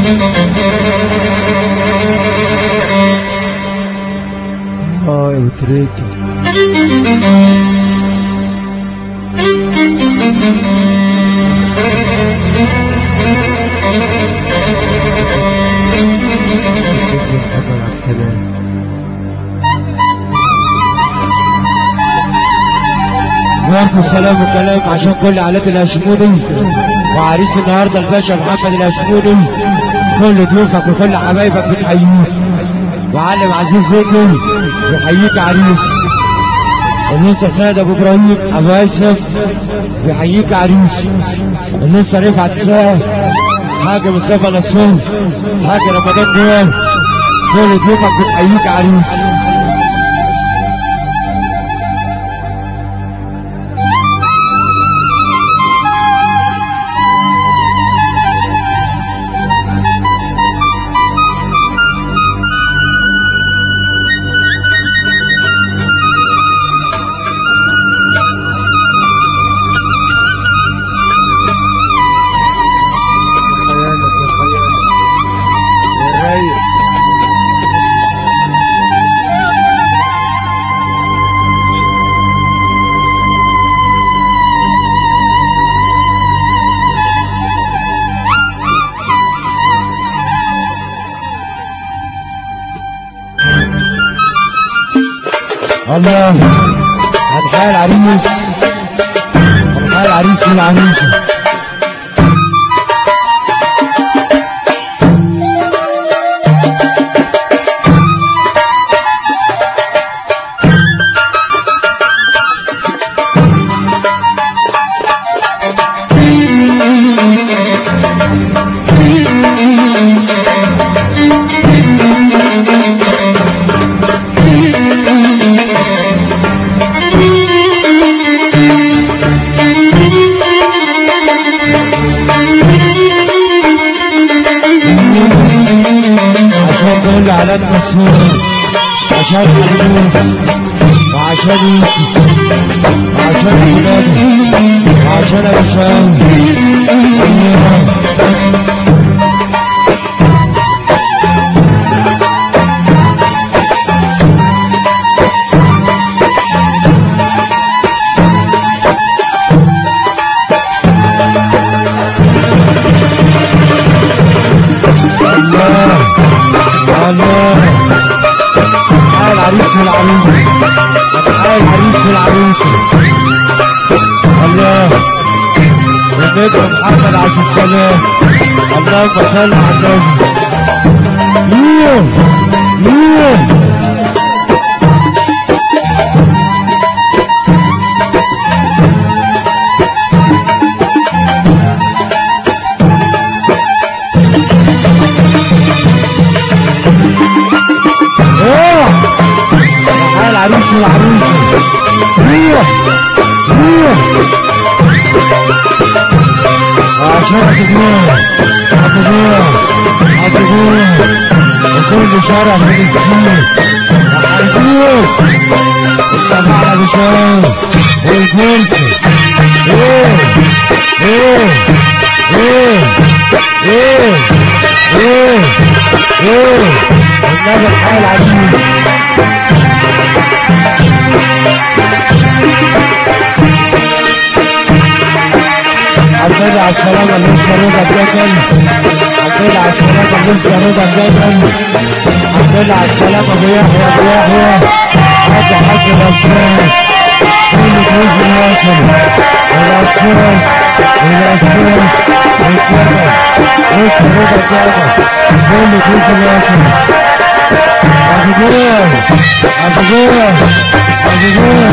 يا بتريكة محمد عبد السلام. وعليكم السلام والكلام عشان كل عائلات الهاشموني وعريس النهارده الباشا محمد الهاشموني، كل ضيوفك وكل حبايبك بنحييك، وعلم عزيز زيدي بيحييك عريس، النصر سيد ابو ابراهيم ابو هيثم بيحييك عريس، النصر رفعت ساعه حاج مصطفى نصور حاج رمضان نور، كل ضيوفك بتحييك عريس. الله هتحيي العريس، هتحيي العريس والعروسه. كل علامات مشهورة عشان العروس وعشان يوسف وعشان ولاده وعشان ابو شاوي. الله تعالى العريس والعروسة، تعالى العريس والعروسة. الله والنجم محمد عبد السلام، اللهم صل على النبي. العريس والعروسة عشان هتجوع وكل شارع من السير وحيدوس السماعة بشار والجنسي. النبي الحال العزيز الحمد على السلامة اللي لسه رضا الجبل، الحمد على السلامة اللي لسه رضا الجبل، الحمد على السلامة ابو يحيى حاج الاساس كل ضيوف الوطن الاساس الجبل لسه رضا الجبل كل ضيوف الوطن. ابو جوه